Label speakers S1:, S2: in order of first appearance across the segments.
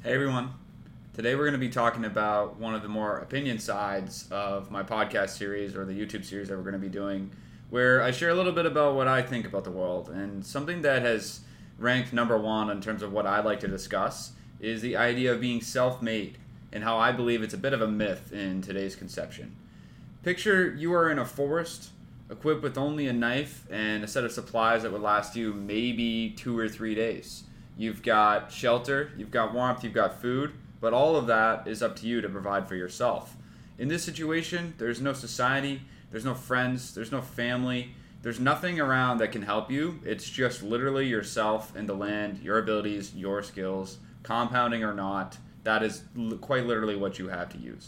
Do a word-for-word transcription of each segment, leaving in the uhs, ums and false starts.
S1: Hey everyone. Today we're going to be talking about one of the more opinion sides of my podcast series or the YouTube series that we're going to be doing, where I share a little bit about what I think about the world. And something that has ranked number one in terms of what I like to discuss is the idea of being self-made and how I believe it's a bit of a myth in today's conception. Picture you are in a forest equipped with only a knife and a set of supplies that would last you maybe two or three days. You've got shelter, you've got warmth, you've got food, but all of that is up to you to provide for yourself. In this situation, there's no society, there's no friends, there's no family, there's nothing around that can help you. It's just literally yourself and the land, your abilities, your skills, compounding or not. That is l- quite literally what you have to use.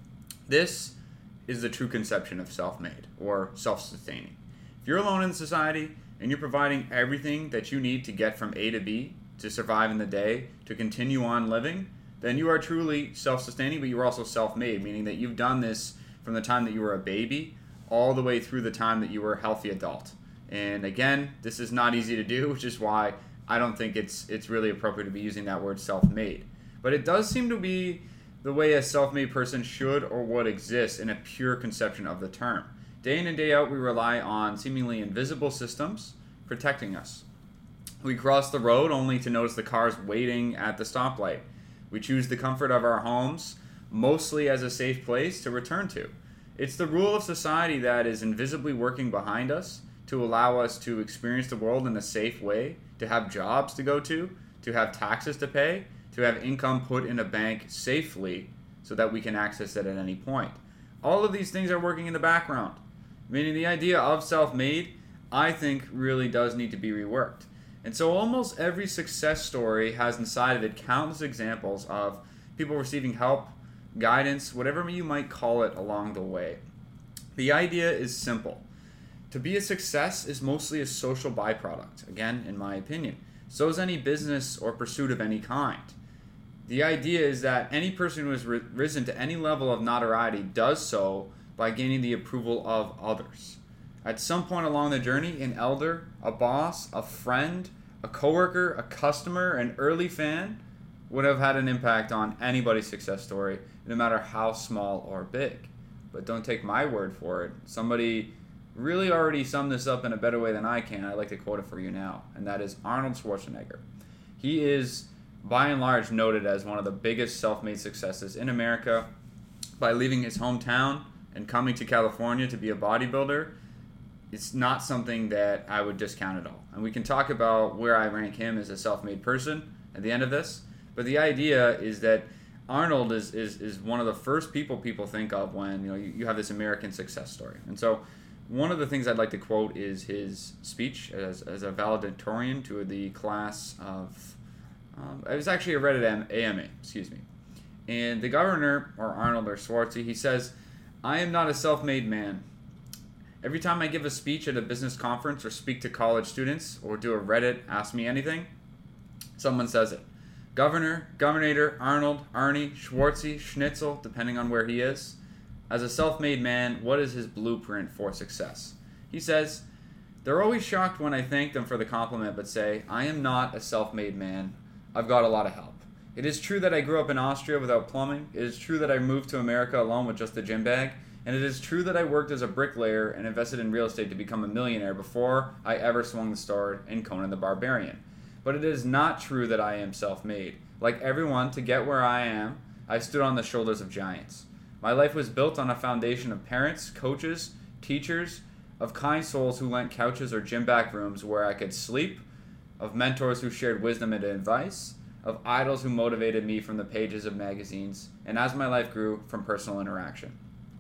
S1: This is the true conception of self-made or self-sustaining. If you're alone in society and you're providing everything that you need to get from A to B, to survive in the day, to continue on living, then you are truly self-sustaining, but you are also self-made, meaning that you've done this from the time that you were a baby all the way through the time that you were a healthy adult. And again, this is not easy to do, which is why I don't think it's it's really appropriate to be using that word self-made. But it does seem to be the way a self-made person should or would exist in a pure conception of the term. Day in and day out, we rely on seemingly invisible systems protecting us. We cross the road only to notice the cars waiting at the stoplight. We choose the comfort of our homes mostly as a safe place to return to. It's the rule of society that is invisibly working behind us to allow us to experience the world in a safe way, to have jobs to go to, to have taxes to pay, to have income put in a bank safely so that we can access it at any point. All of these things are working in the background, meaning the idea of self-made, I think, really does need to be reworked. And so almost every success story has inside of it countless examples of people receiving help, guidance, whatever you might call it along the way. The idea is simple. To be a success is mostly a social byproduct, again, in my opinion. So is any business or pursuit of any kind. The idea is that any person who has risen to any level of notoriety does so by gaining the approval of others. At some point along the journey, an elder, a boss, a friend, a coworker, a customer, an early fan would have had an impact on anybody's success story, no matter how small or big. But don't take my word for it. Somebody really already summed this up in a better way than I can. I'd like to quote it for you now, and that is Arnold Schwarzenegger. He is, by and large, noted as one of the biggest self-made successes in America by leaving his hometown and coming to California to be a bodybuilder. It's not something that I would discount at all. And we can talk about where I rank him as a self-made person at the end of this. But the idea is that Arnold is, is, is one of the first people people think of when you know you, you have this American success story. And so one of the things I'd like to quote is his speech as, as a valedictorian to the class of, um, it was actually a Reddit A M A, excuse me. And the governor, or Arnold or Schwartzy, he says, "I am not a self-made man. Every time I give a speech at a business conference or speak to college students or do a Reddit Ask Me Anything, someone says it. Governor, Governator, Arnold, Arnie, Schwartzy, Schnitzel, depending on where he is. As a self-made man, what is his blueprint for success?" He says, "They're always shocked when I thank them for the compliment, but say, I am not a self-made man. I've got a lot of help. It is true that I grew up in Austria without plumbing. It is true that I moved to America alone with just a gym bag. And it is true that I worked as a bricklayer and invested in real estate to become a millionaire before I ever swung the sword in Conan the Barbarian. But it is not true that I am self-made. Like everyone, to get where I am, I stood on the shoulders of giants. My life was built on a foundation of parents, coaches, teachers, of kind souls who lent couches or gym back rooms where I could sleep, of mentors who shared wisdom and advice, of idols who motivated me from the pages of magazines, and as my life grew, from personal interaction.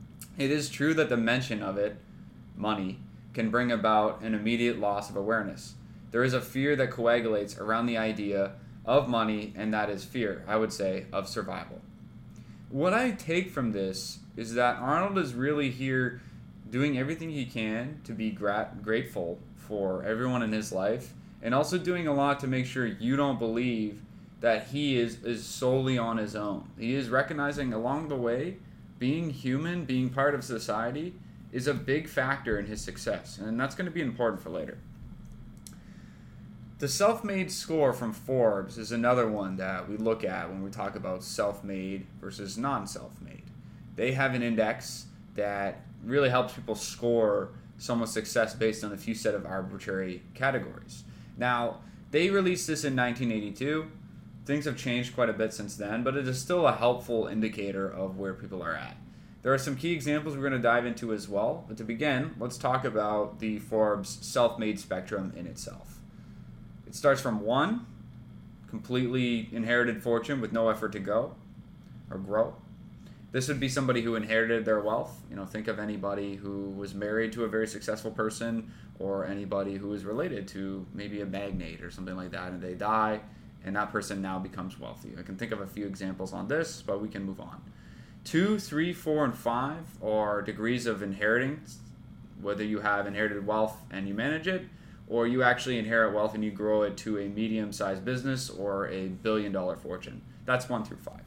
S1: It is true that the mention of it, money, can bring about an immediate loss of awareness. There is a fear that coagulates around the idea of money, and that is fear, I would say, of survival. What I take from this is that Arnold is really here doing everything he can to be gra- grateful for everyone in his life, and also doing a lot to make sure you don't believe that he is, is solely on his own. He is recognizing along the way being human, being part of society, is a big factor in his success, and that's going to be important for later. The self-made score from Forbes is another one that we look at when we talk about self-made versus non-self-made. They have an index that really helps people score someone's success based on a few set of arbitrary categories. Now, they released this in nineteen eighty-two. Things have changed quite a bit since then, but it is still a helpful indicator of where people are at. There are some key examples we're going to dive into as well, but to begin, let's talk about the Forbes self-made spectrum in itself. It starts from one, completely inherited fortune with no effort to go or grow. This would be somebody who inherited their wealth. You know, think of anybody who was married to a very successful person, or anybody who is related to maybe a magnate or something like that, and they die, and that person now becomes wealthy. I can think of a few examples on this, but we can move on. Two, three, four, and five are degrees of inheriting, whether you have inherited wealth and you manage it, or you actually inherit wealth and you grow it to a medium-sized business or a billion-dollar fortune. That's one through five.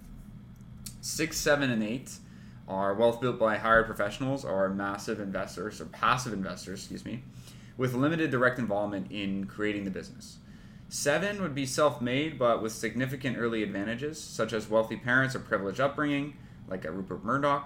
S1: Six, seven, and eight are wealth built by hired professionals or massive investors or passive investors, excuse me, with limited direct involvement in creating the business. Seven would be self-made but with significant early advantages, such as wealthy parents or privileged upbringing, like a Rupert Murdoch.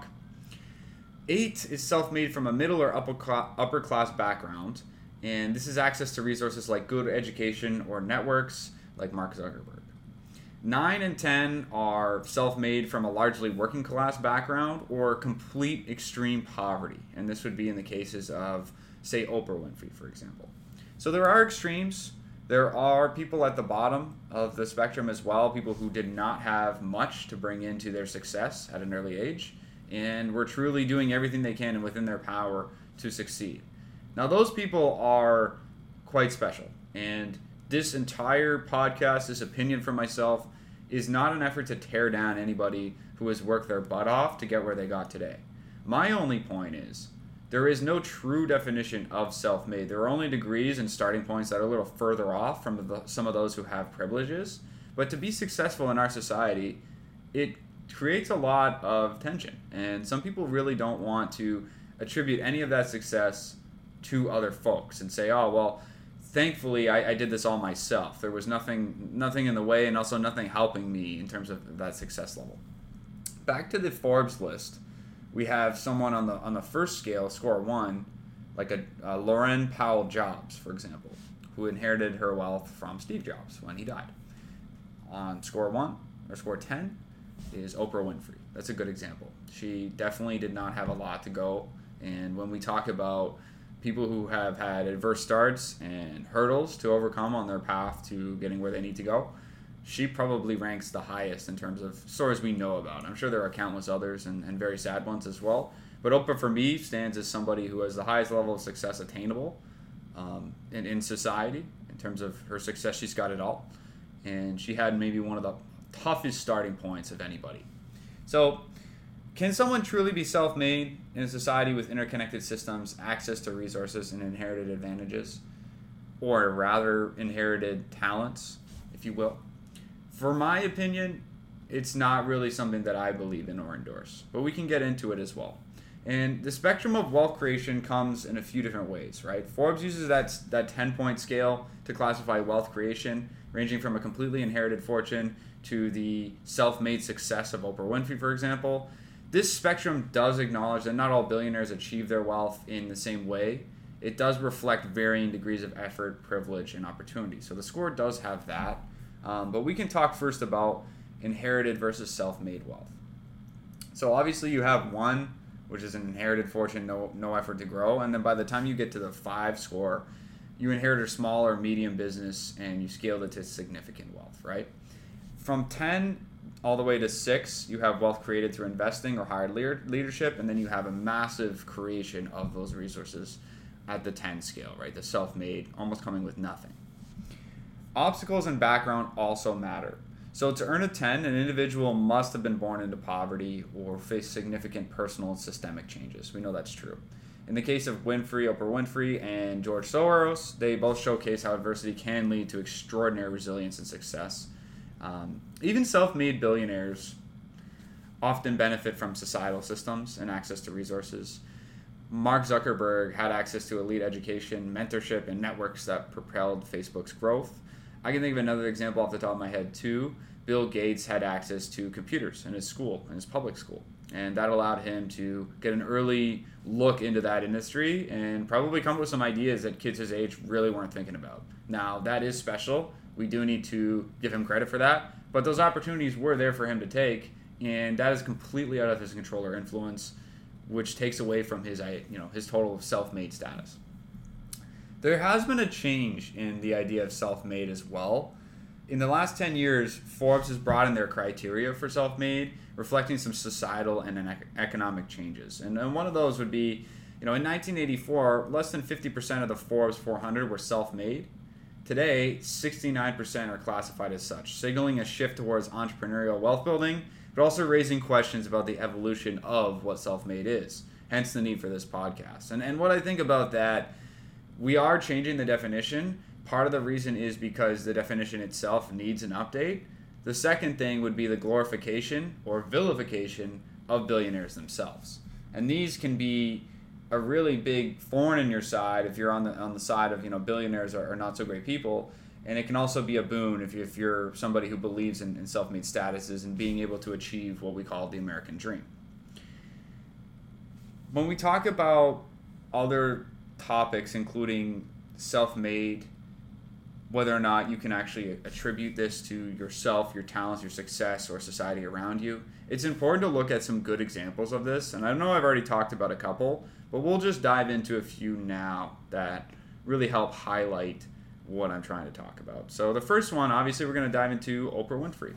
S1: Eight is self-made from a middle or upper class, upper class background, and this is access to resources like good education or networks, like Mark Zuckerberg. Nine and ten are self-made from a largely working class background or complete extreme poverty, and this would be in the cases of, say, Oprah Winfrey, for example. So there are extremes. There are people at the bottom of the spectrum as well, people who did not have much to bring into their success at an early age, and were truly doing everything they can and within their power to succeed. Now, those people are quite special, and this entire podcast, this opinion from myself, is not an effort to tear down anybody who has worked their butt off to get where they got today. My only point is, there is no true definition of self-made. There are only degrees and starting points that are a little further off from the, some of those who have privileges. But to be successful in our society, it creates a lot of tension. And some people really don't want to attribute any of that success to other folks and say, oh, well, thankfully I, I did this all myself. There was nothing nothing in the way and also nothing helping me in terms of that success level. Back to the Forbes list. We have someone on the on the first scale, score one, like a, a Lauren Powell Jobs, for example, who inherited her wealth from Steve Jobs when he died. On score one, or score ten, is Oprah Winfrey. That's a good example. She definitely did not have a lot to go, and when we talk about people who have had adverse starts and hurdles to overcome on their path to getting where they need to go, she probably ranks the highest in terms of stories we know about. I'm sure there are countless others and, and very sad ones as well. But Oprah, for me, stands as somebody who has the highest level of success attainable um, in, in society. In terms of her success, she's got it all. And she had maybe one of the toughest starting points of anybody. So, can someone truly be self-made in a society with interconnected systems, access to resources, and inherited advantages? Or rather, inherited talents, if you will? For my opinion, it's not really something that I believe in or endorse, but we can get into it as well. And the spectrum of wealth creation comes in a few different ways, right? Forbes uses that that ten-point scale to classify wealth creation, ranging from a completely inherited fortune to the self-made success of Oprah Winfrey, for example. This spectrum does acknowledge that not all billionaires achieve their wealth in the same way. It does reflect varying degrees of effort, privilege, and opportunity. So the score does have that. Um, but we can talk first about inherited versus self-made wealth. So obviously you have one, which is an inherited fortune, no no effort to grow. And then by the time you get to the five score, you inherit a small or medium business and you scaled it to significant wealth, right? From ten all the way to six, you have wealth created through investing or hired leadership. And then you have a massive creation of those resources at the ten scale, right? The self-made, almost coming with nothing. Obstacles and background also matter. So to earn a ten, an individual must have been born into poverty or face significant personal and systemic changes. We know that's true. In the case of Winfrey, Oprah Winfrey, and George Soros, they both showcase how adversity can lead to extraordinary resilience and success. Um, even self-made billionaires often benefit from societal systems and access to resources. Mark Zuckerberg had access to elite education, mentorship, and networks that propelled Facebook's growth. I can think of another example off the top of my head too. Bill Gates had access to computers in his school, in his public school. And that allowed him to get an early look into that industry and probably come up with some ideas that kids his age really weren't thinking about. Now, that is special. We do need to give him credit for that. But those opportunities were there for him to take, and that is completely out of his control or influence, which takes away from his, you know, his total self-made status. There has been a change in the idea of self-made as well. In the last ten years, Forbes has broadened their criteria for self-made, reflecting some societal and economic changes. And, and one of those would be, you know, in nineteen eighty-four, less than fifty percent of the Forbes four hundred were self-made. Today, sixty-nine percent are classified as such, signaling a shift towards entrepreneurial wealth building, but also raising questions about the evolution of what self-made is, hence the need for this podcast. And, and what I think about that, we are changing the definition. Part of the reason is because the definition itself needs an update. The second thing would be the glorification or vilification of billionaires themselves. And these can be a really big thorn in your side if you're on the on the side of, you know, billionaires are, are not so great people. And it can also be a boon if, you, if you're somebody who believes in, in self-made statuses and being able to achieve what we call the American dream. When we talk about other topics, including self-made, whether or not you can actually attribute this to yourself, your talents, your success, or society around you, it's important to look at some good examples of this. And I know I've already talked about a couple, but we'll just dive into a few now that really help highlight what I'm trying to talk about. So the first one, obviously, we're going to dive into Oprah Winfrey.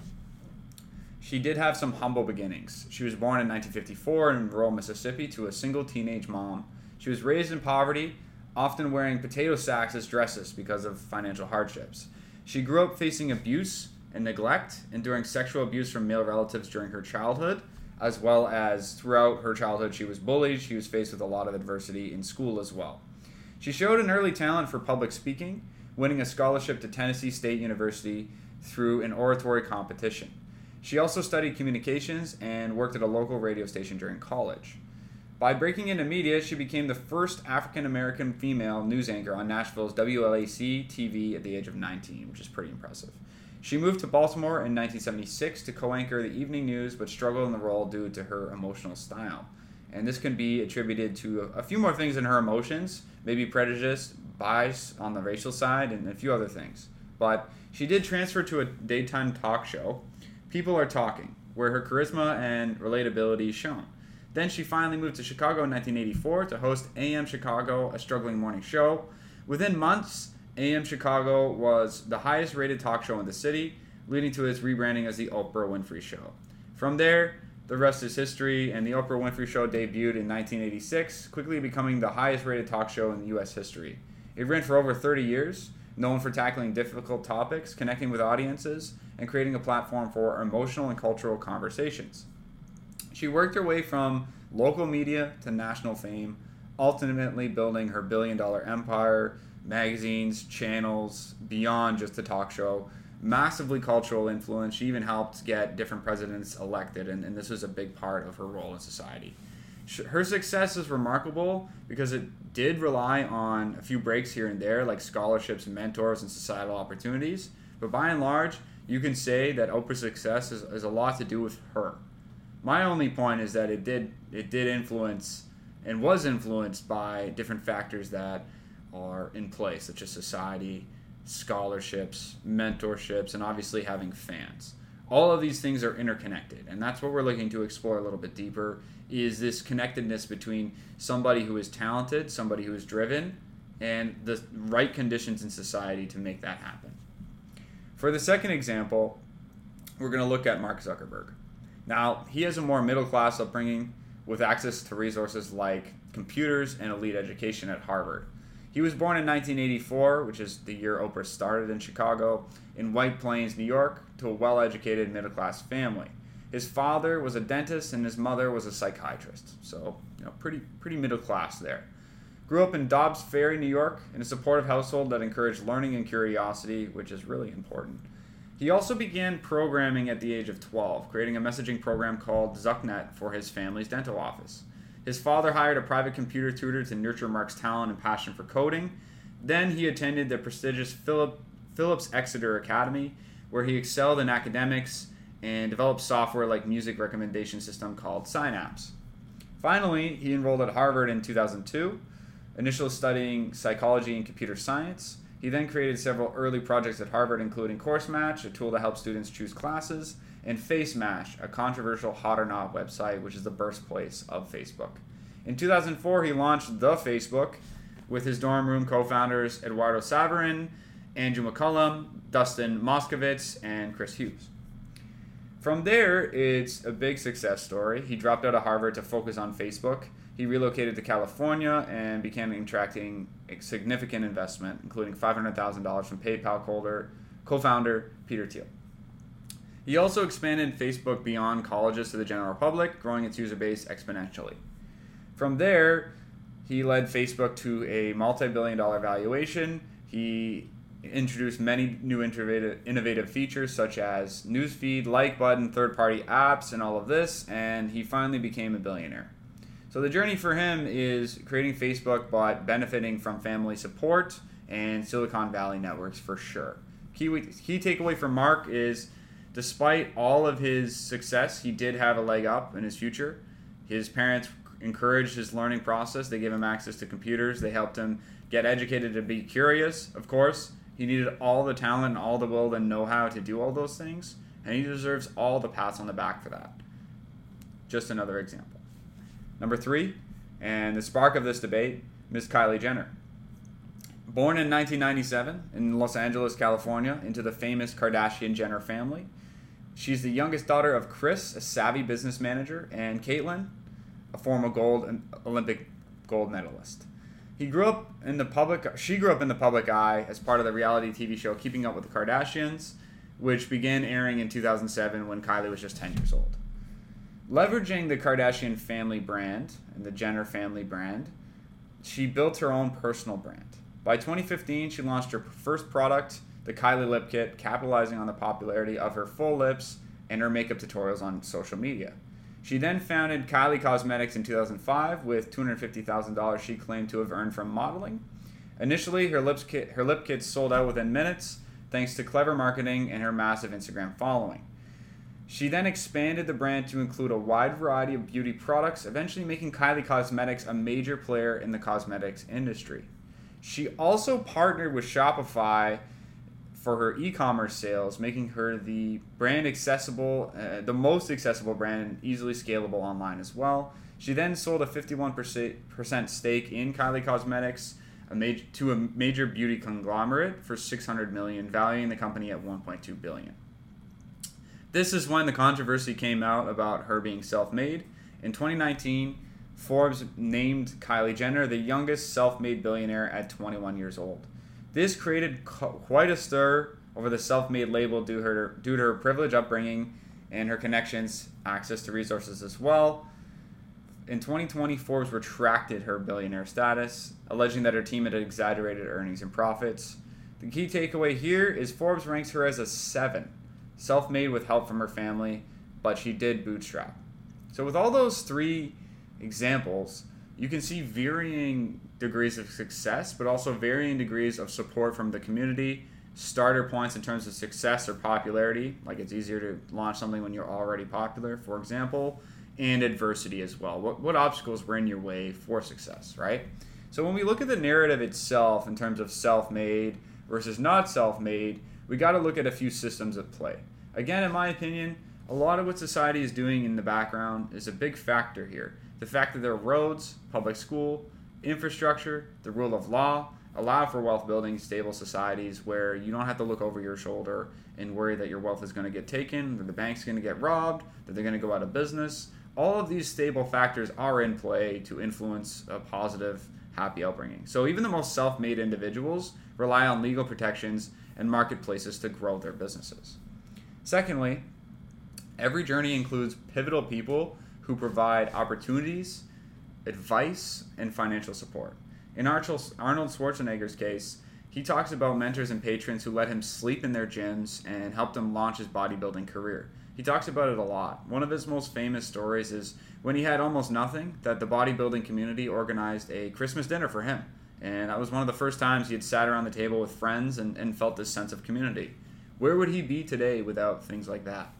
S1: She did have some humble beginnings. She was born in nineteen fifty-four in rural Mississippi to a single teenage mom. She was raised in poverty, often wearing potato sacks as dresses because of financial hardships. She grew up facing abuse and neglect, enduring sexual abuse from male relatives during her childhood, as well as throughout her childhood she was bullied. She was faced with a lot of adversity in school as well. She showed an early talent for public speaking, winning a scholarship to Tennessee State University through an oratory competition. She also studied communications and worked at a local radio station during college. By breaking into media, she became the first African-American female news anchor on Nashville's W L A C T V at the age of nineteen, which is pretty impressive. She moved to Baltimore in nineteen seventy-six to co-anchor the evening news, but struggled in the role due to her emotional style. And this can be attributed to a few more things in her emotions, maybe prejudice, bias on the racial side, and a few other things. But she did transfer to a daytime talk show, People Are Talking, where her charisma and relatability is shown. Then she finally moved to Chicago in nineteen eighty-four to host A M Chicago, a struggling morning show. Within months, A M Chicago was the highest rated talk show in the city, leading to its rebranding as the Oprah Winfrey Show. From there, the rest is history, and the Oprah Winfrey Show debuted in nineteen eighty-six, quickly becoming the highest rated talk show in U S history. It ran for over thirty years, known for tackling difficult topics, connecting with audiences, and creating a platform for emotional and cultural conversations. She worked her way from local media to national fame, ultimately building her billion-dollar empire, magazines, channels, beyond just a talk show, massively cultural influence. She even helped get different presidents elected, and, and this was a big part of her role in society. Her success is remarkable because it did rely on a few breaks here and there, like scholarships, mentors, and societal opportunities. But by and large, you can say that Oprah's success is, is a lot to do with her. My only point is that it did it did influence and was influenced by different factors that are in place, such as society, scholarships, mentorships, and obviously having fans. All of these things are interconnected, and that's what we're looking to explore a little bit deeper, is this connectedness between somebody who is talented, somebody who is driven, and the right conditions in society to make that happen. For the second example, we're going to look at Mark Zuckerberg. Now, he has a more middle-class upbringing with access to resources like computers and elite education at Harvard. He was born in nineteen eighty-four, which is the year Oprah started in Chicago, in White Plains, New York, to a well-educated middle-class family. His father was a dentist and his mother was a psychiatrist, so you know, pretty pretty middle-class there. Grew up in Dobbs Ferry, New York, in a supportive household that encouraged learning and curiosity, which is really important. He also began programming at the age of twelve, creating a messaging program called ZuckNet for his family's dental office. His father hired a private computer tutor to nurture Mark's talent and passion for coding. Then he attended the prestigious Philip Phillips Exeter Academy, where he excelled in academics and developed software like music recommendation system called Synapse. Finally, he enrolled at Harvard in two thousand two, initially studying psychology and computer science. He then created several early projects at Harvard, including CourseMatch, a tool to help students choose classes, and FaceMash, a controversial hot or not website, which is the birthplace of Facebook. In two thousand four, he launched The Facebook with his dorm room co-founders Eduardo Saverin, Andrew McCullum, Dustin Moskovitz, and Chris Hughes. From there, it's a big success story. He dropped out of Harvard to focus on Facebook. He relocated to California and began attracting a significant investment, including five hundred thousand dollars from PayPal co-founder Peter Thiel. He also expanded Facebook beyond colleges to the general public, growing its user base exponentially. From there, he led Facebook to a multi-billion dollar valuation. He introduced many new innovative, innovative features such as newsfeed, like button, third-party apps, and all of this, and he finally became a billionaire. So the journey for him is creating Facebook, but benefiting from family support and Silicon Valley networks for sure. Key, key takeaway from Mark is, despite all of his success, he did have a leg up in his future. His parents encouraged his learning process. They gave him access to computers. They helped him get educated to be curious, of course. He needed all the talent and all the will and know-how to do all those things, and he deserves all the pats on the back for that. Just another example. Number three, and the spark of this debate, Miss Kylie Jenner. Born in nineteen ninety-seven in Los Angeles, California, into the famous Kardashian-Jenner family, she's the youngest daughter of Kris, a savvy business manager, and Caitlyn, a former gold Olympic gold medalist. He grew up in the public. She grew up in the public eye as part of the reality T V show Keeping Up with the Kardashians, which began airing in two thousand seven when Kylie was just ten years old. Leveraging the Kardashian family brand and the Jenner family brand, she built her own personal brand. By twenty fifteen, she launched her first product, the Kylie Lip Kit, capitalizing on the popularity of her full lips and her makeup tutorials on social media. She then founded Kylie Cosmetics in two thousand five with two hundred fifty thousand dollars she claimed to have earned from modeling. Initially, her, lips kit, her lip kits sold out within minutes thanks to clever marketing and her massive Instagram following. She then expanded the brand to include a wide variety of beauty products, eventually making Kylie Cosmetics a major player in the cosmetics industry. She also partnered with Shopify for her e-commerce sales, making her the brand accessible, uh, the most accessible brand and easily scalable online as well. She then sold a fifty-one percent stake in Kylie Cosmetics a major, to a major beauty conglomerate for six hundred million dollars, valuing the company at one point two billion dollars. This is when the controversy came out about her being self-made. In twenty nineteen, Forbes named Kylie Jenner the youngest self-made billionaire at twenty-one years old. This created co- quite a stir over the self-made label due, her, due to her privileged upbringing and her connections, access to resources as well. In twenty twenty, Forbes retracted her billionaire status, alleging that her team had exaggerated earnings and profits. The key takeaway here is Forbes ranks her as a seven, self-made with help from her family, but she did bootstrap. So with all those three examples, you can see varying degrees of success, but also varying degrees of support from the community, starter points in terms of success or popularity, like it's easier to launch something when you're already popular, for example, and adversity as well. What, what obstacles were in your way for success, right? So when we look at the narrative itself in terms of self-made versus not self-made, we got to look at a few systems at play. Again, in my opinion, a lot of what society is doing in the background is a big factor here. The fact that there are roads, public school, infrastructure, the rule of law, allow for wealth-building, stable societies where you don't have to look over your shoulder and worry that your wealth is going to get taken, that the bank's going to get robbed, that they're going to go out of business. All of these stable factors are in play to influence a positive, happy upbringing. So even the most self-made individuals rely on legal protections and marketplaces to grow their businesses. Secondly, every journey includes pivotal people who provide opportunities, advice, and financial support. In Arnold Schwarzenegger's case, he talks about mentors and patrons who let him sleep in their gyms and helped him launch his bodybuilding career. He talks about it a lot. One of his most famous stories is when he had almost nothing, that the bodybuilding community organized a Christmas dinner for him. And that was one of the first times he had sat around the table with friends and, and felt this sense of community. Where would he be today without things like that?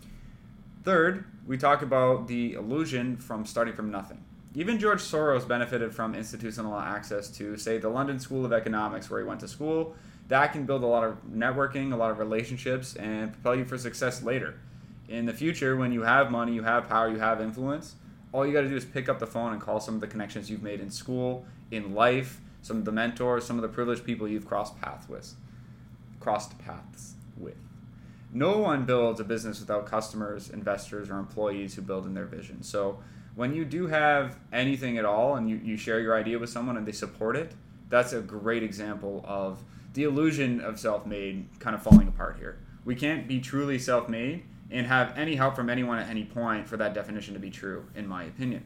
S1: Third, we talk about the illusion from starting from nothing. Even George Soros benefited from institutional access to, say, the London School of Economics, where he went to school. That can build a lot of networking, a lot of relationships, and propel you for success later. In the future, when you have money, you have power, you have influence, all you got to do is pick up the phone and call some of the connections you've made in school, in life, some of the mentors, some of the privileged people you've crossed paths with. Crossed paths with. No one builds a business without customers, investors, or employees who build in their vision. So when you do have anything at all and you, you share your idea with someone and they support it, that's a great example of the illusion of self-made kind of falling apart here. We can't be truly self-made and have any help from anyone at any point for that definition to be true, in my opinion.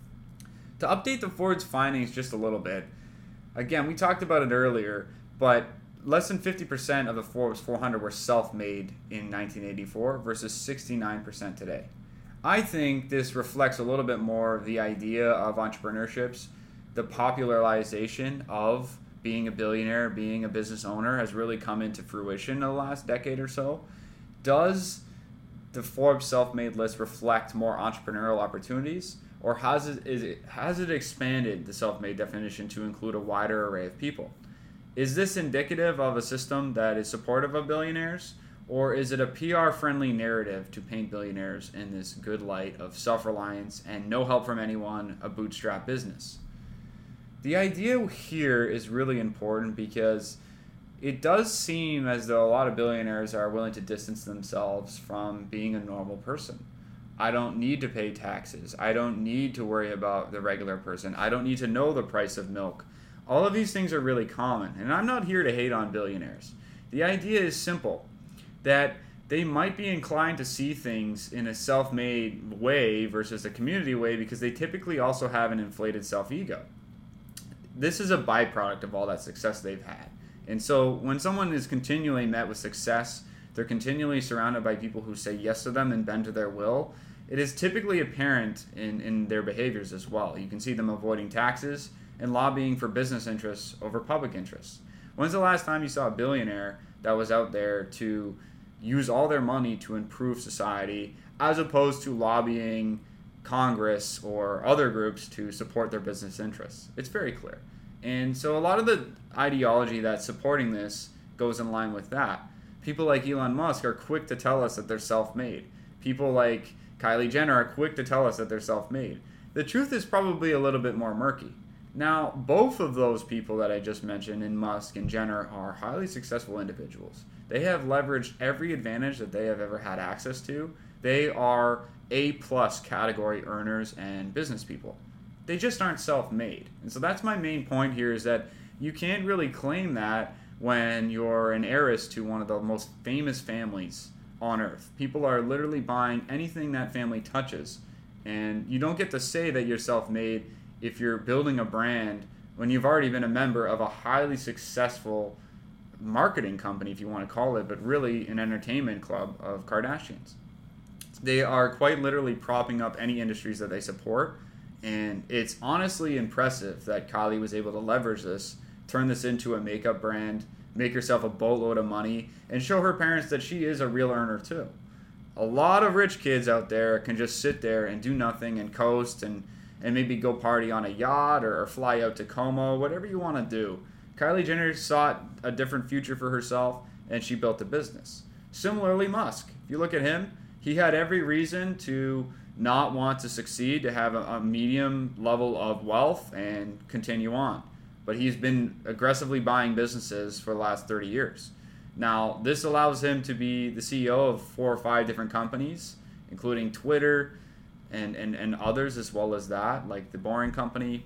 S1: To update the Forbes findings just a little bit, again, we talked about it earlier, but less than fifty percent of the Forbes four hundred were self-made in nineteen eighty-four versus sixty-nine percent today. I think this reflects a little bit more the idea of entrepreneurships. The popularization of being a billionaire, being a business owner has really come into fruition in the last decade or so. Does the Forbes self-made list reflect more entrepreneurial opportunities, or has it, is it, has it expanded the self-made definition to include a wider array of people? Is this indicative of a system that is supportive of billionaires, or is it a P R-friendly narrative to paint billionaires in this good light of self-reliance and no help from anyone, a bootstrap business? The idea here is really important because it does seem as though a lot of billionaires are willing to distance themselves from being a normal person. I don't need to pay taxes. I don't need to worry about the regular person. I don't need to know the price of milk. All of these things are really common, and I'm not here to hate on billionaires. The idea is simple, that they might be inclined to see things in a self-made way versus a community way because they typically also have an inflated self-ego. This is a byproduct of all that success they've had. And so when someone is continually met with success, they're continually surrounded by people who say yes to them and bend to their will, it is typically apparent in, in their behaviors as well. You can see them avoiding taxes and lobbying for business interests over public interests. When's the last time you saw a billionaire that was out there to use all their money to improve society as opposed to lobbying Congress or other groups to support their business interests? It's very clear. And so a lot of the ideology that's supporting this goes in line with that. People like Elon Musk are quick to tell us that they're self-made. People like Kylie Jenner are quick to tell us that they're self-made. The truth is probably a little bit more murky. Now, both of those people that I just mentioned, in Musk and Jenner, are highly successful individuals. They have leveraged every advantage that they have ever had access to. They are A-plus category earners and business people. They just aren't self-made. And so that's my main point here, is that you can't really claim that when you're an heiress to one of the most famous families on earth. People are literally buying anything that family touches. And you don't get to say that you're self-made if you're building a brand when you've already been a member of a highly successful marketing company, if you want to call it, but really an entertainment club of Kardashians. They are quite literally propping up any industries that they support. And it's honestly impressive that Kylie was able to leverage this, turn this into a makeup brand, make herself a boatload of money, and show her parents that she is a real earner too. A lot of rich kids out there can just sit there and do nothing and coast and, and maybe go party on a yacht or, or fly out to Como, whatever you want to do. Kylie Jenner sought a different future for herself, and she built a business. Similarly, Musk. If you look at him, he had every reason to not want to succeed, to have a, a medium level of wealth and continue on. But he's been aggressively buying businesses for the last thirty years. Now, this allows him to be the C E O of four or five different companies, including Twitter and, and, and others as well as that, like the Boring Company,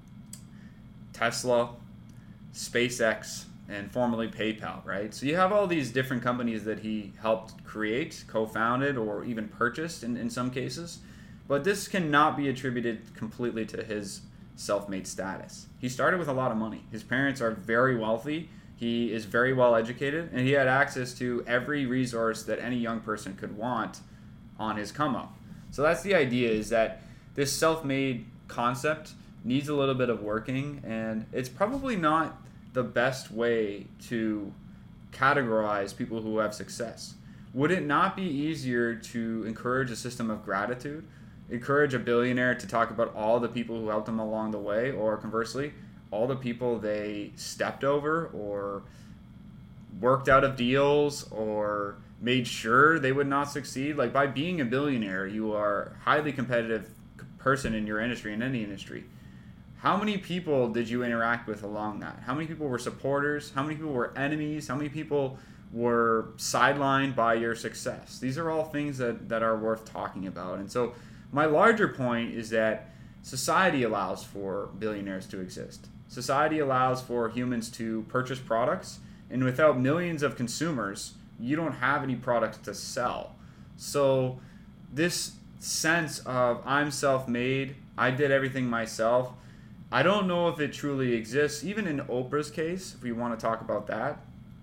S1: Tesla, SpaceX, and formerly PayPal, right? So you have all these different companies that he helped create, co-founded, or even purchased in, in some cases. But this cannot be attributed completely to his self-made status. He started with a lot of money. His parents are very wealthy. He is very well educated, and he had access to every resource that any young person could want on his come up. So that's the idea, is that this self-made concept needs a little bit of working, and it's probably not the best way to categorize people who have success. Would it not be easier to encourage a system of gratitude? Encourage a billionaire to talk about all the people who helped them along the way, or conversely, all the people they stepped over or worked out of deals or made sure they would not succeed. Like, by being a billionaire, you are a highly competitive person in your industry, in any industry. How many people did you interact with along that? How many people were supporters? How many people were enemies? How many people were sidelined by your success? These are all things that, that are worth talking about. And so my larger point is that society allows for billionaires to exist. Society allows for humans to purchase products, and without millions of consumers, you don't have any products to sell. So this sense of I'm self-made, I did everything myself, I don't know if it truly exists. Even in Oprah's case, if we want to talk about that,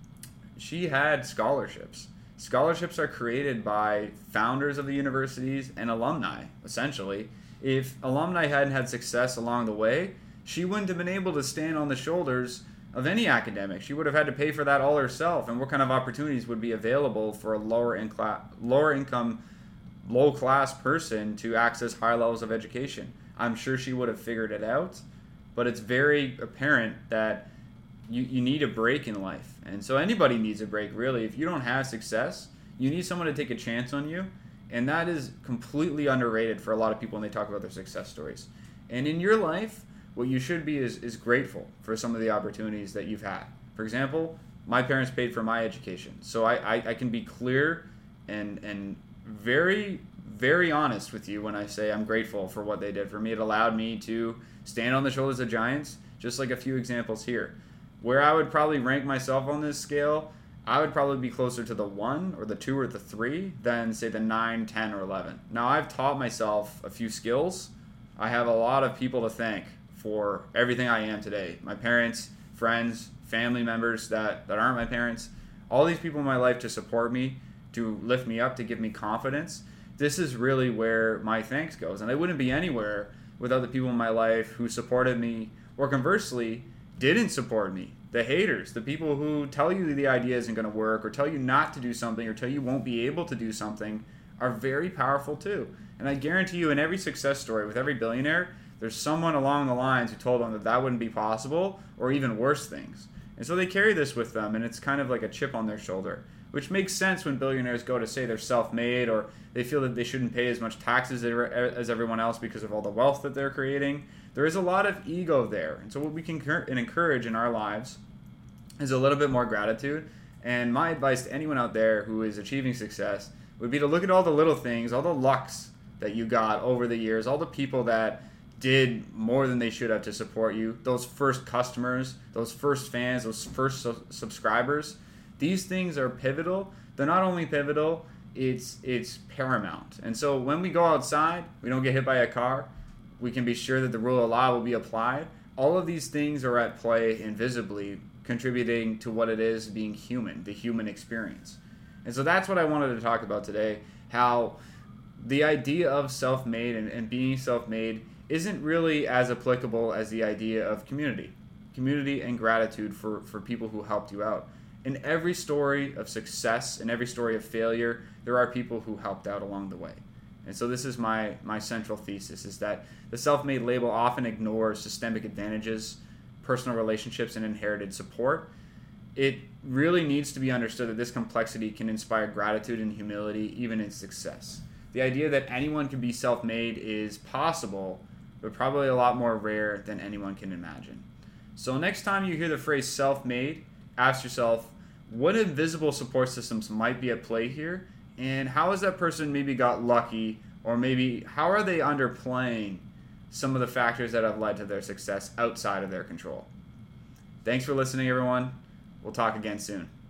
S1: she had scholarships. Scholarships are created by founders of the universities and alumni, essentially. If alumni hadn't had success along the way, she wouldn't have been able to stand on the shoulders of any academic. She would have had to pay for that all herself. And what kind of opportunities would be available for a lower in class, lower income, low class person to access high levels of education? I'm sure she would have figured it out, but it's very apparent that you, you need a break in life. And so anybody needs a break, really. If you don't have success, you need someone to take a chance on you. And that is completely underrated for a lot of people when they talk about their success stories. And in your life, what you should be is, is grateful for some of the opportunities that you've had. For example, my parents paid for my education. So I, I, I can be clear and, and very, very honest with you when I say I'm grateful for what they did for me. It allowed me to stand on the shoulders of giants, just like a few examples here. Where I would probably rank myself on this scale, I would probably be closer to the one or the two or the three than, say, the nine, ten, or eleven. Now, I've taught myself a few skills. I have a lot of people to thank for everything I am today. My parents, friends, family members that, that aren't my parents, all these people in my life to support me, to lift me up, to give me confidence. This is really where my thanks goes. And I wouldn't be anywhere without the people in my life who supported me, or conversely, didn't support me. The haters, the people who tell you the idea isn't going to work, or tell you not to do something, or tell you won't be able to do something, are very powerful too. And I guarantee you, in every success story with every billionaire, there's someone along the lines who told them that that wouldn't be possible, or even worse things. And so they carry this with them, and it's kind of like a chip on their shoulder, which makes sense when billionaires go to say they're self-made, or they feel that they shouldn't pay as much taxes as everyone else because of all the wealth that they're creating. There is a lot of ego there. And so what we can encourage in our lives is a little bit more gratitude. And my advice to anyone out there who is achieving success would be to look at all the little things, all the lucks that you got over the years, all the people that did more than they should have to support you, those first customers, those first fans, those first su- subscribers. These things are pivotal. They're not only pivotal, it's it's paramount. And so when we go outside, we don't get hit by a car. We can be sure that the rule of law will be applied. All of these things are at play invisibly, contributing to what it is being human, the human experience. And so that's what I wanted to talk about today, how the idea of self-made and, and being self-made isn't really as applicable as the idea of community. Community and gratitude for, for people who helped you out. In every story of success, in every story of failure, there are people who helped out along the way. And so this is my, my central thesis, is that the self-made label often ignores systemic advantages, personal relationships, and inherited support. It really needs to be understood that this complexity can inspire gratitude and humility even in success. The idea that anyone can be self-made is possible, but probably a lot more rare than anyone can imagine. So next time you hear the phrase self-made, ask yourself, what invisible support systems might be at play here? And how has that person maybe got lucky, or maybe how are they underplaying some of the factors that have led to their success outside of their control? Thanks for listening, everyone. We'll talk again soon.